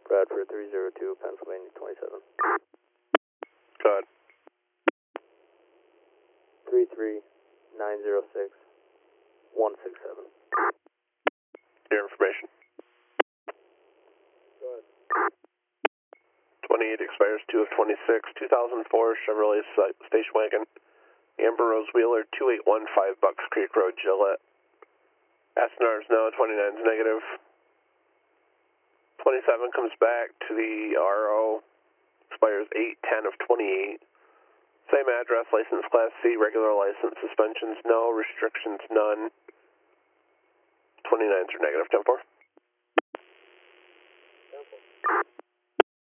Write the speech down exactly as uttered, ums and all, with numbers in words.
Bradford three zero two, Pennsylvania twenty-seven. Go ahead. three three nine zero six one six seven. Your information. Go ahead. twenty-eight expires two of twenty-six, two thousand four Chevrolet station wagon, Amber Rose Wheeler, two eight one five Bucks Creek Road, Gillette. S N R is no, twenty-nine is negative. twenty-seven comes back to the R O, expires eight ten of twenty-eight. Same address, license class C, regular license, suspensions no, restrictions none. twenty-nines are negative, ten four.